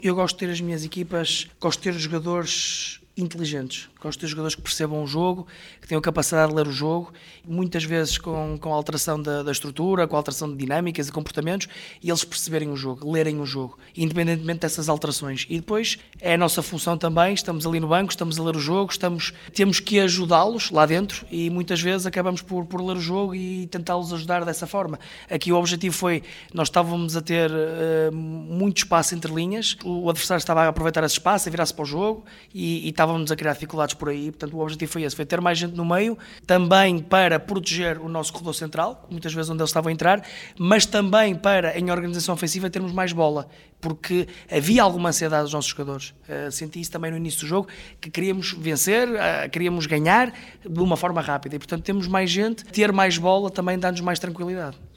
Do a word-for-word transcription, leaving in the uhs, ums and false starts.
Eu gosto de ter as minhas equipas, gosto de ter jogadores inteligentes, gosto de ter jogadores que percebam o jogo, que tenham capacidade de ler o jogo, muitas vezes com, com a alteração da, da estrutura, com a alteração de dinâmicas e comportamentos, e eles perceberem o jogo, lerem o jogo, independentemente dessas alterações. E depois é a nossa função também, estamos ali no banco, estamos a ler o jogo, estamos, temos que ajudá-los lá dentro e muitas vezes acabamos por, por ler o jogo e tentá-los ajudar dessa forma. Aqui o objetivo foi, nós estávamos a ter uh, muito espaço entre linhas, o adversário estava a aproveitar esse espaço, a virar-se para o jogo e, e estávamos a criar dificuldades por aí, portanto o objetivo foi esse, foi ter mais gente no meio, também para proteger o nosso corredor central, muitas vezes onde eles estavam a entrar, mas também para, em organização ofensiva, termos mais bola, porque havia alguma ansiedade dos nossos jogadores. Uh, senti isso também no início do jogo, que queríamos vencer, uh, queríamos ganhar de uma forma rápida, e portanto temos mais gente, ter mais bola também dá-nos mais tranquilidade.